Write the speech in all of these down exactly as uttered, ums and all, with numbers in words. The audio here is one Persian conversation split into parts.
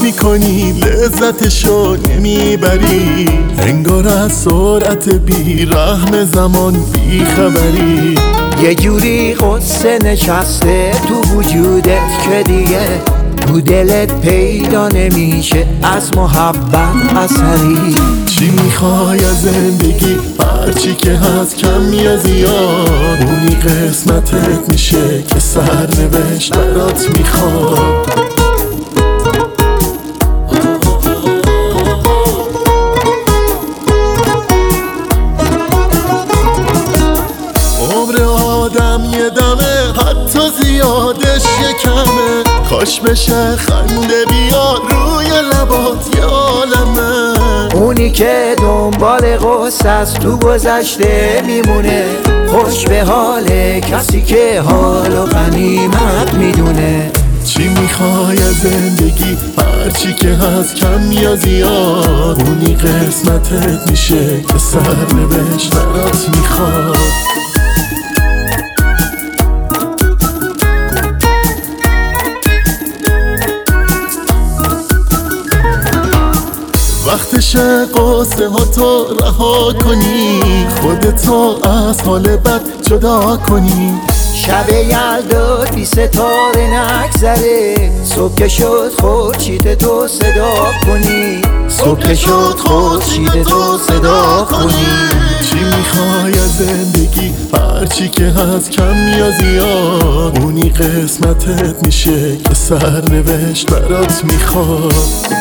میکنی لذتشو نمیبری، انگار از سرعت بی رحم زمان بی خبری. یه جوری قصه نشسته تو وجودت که دیگه تو دلت پیدا نمیشه از محبت اثری. چی میخوای از زندگی؟ هرچی که هست کم یا زیاد، اونی قسمتت میشه که سرنوشت برات میخواد. عمر آدم یه دمه، حتی زیادش یه کمه، کاش بشه خنده بیاد روی لبات یه عالمه. اونی که دنبال قصه است تو گذشته میمونه، خوش به حال کسی که حالو غنیمت میدونه. چی میخوای از زندگی؟ هرچی که هست کم یا زیاد، اونی قسمتت میشه که سرنوشت برات میخواد. وقتشه قصه ها تو رها کنی، خودتو از حال بد جدا کنی. شب یلدا بی ستاره نگذره، صبح که شد خورشید تو صدا کنی. صبح که شد خورشید تو صدا کنی. چی میخوای از زندگی؟ هرچی که هست کم یا زیاد، اونی قسمتت میشه که سرنوشت برات میخواد.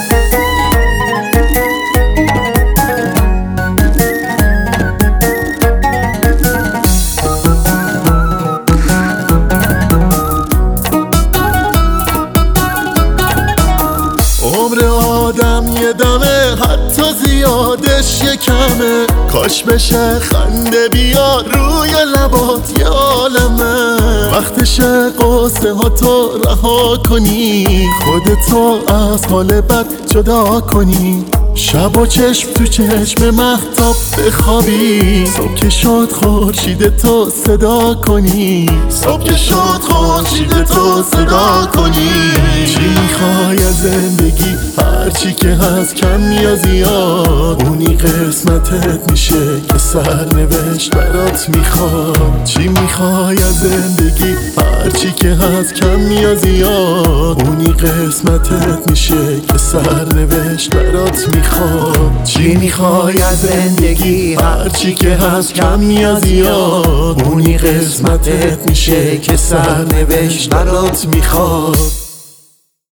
عمر آدم یه دمه، حتی زیادش یه کمه، کاش بشه خنده بیاد روی لبات یه عالمه. وقتشه قصه ها تو رها کنی، خودتو از حال بد جدا کنی. شب و چشم تو چشم مهتاب بخوابی، صبح که شد خورشید تو صدا کنی. صبح که شد خورشید تو صدا کنی. چی میخوای از زندگی؟ هرچی که هست کم یا زیاد، اونی قسمتت میشه که سرنوشت برات میخواد. چی میخوای از زندگی؟ هرچی که هست کم یا زیاد، اونی قسمتت میشه که سرنوشت برات میخواد. چی میخوای از زندگی؟ هرچی که هست کم یا زیاد، اونی قسمتت میشه که سرنوشت برات میخواد.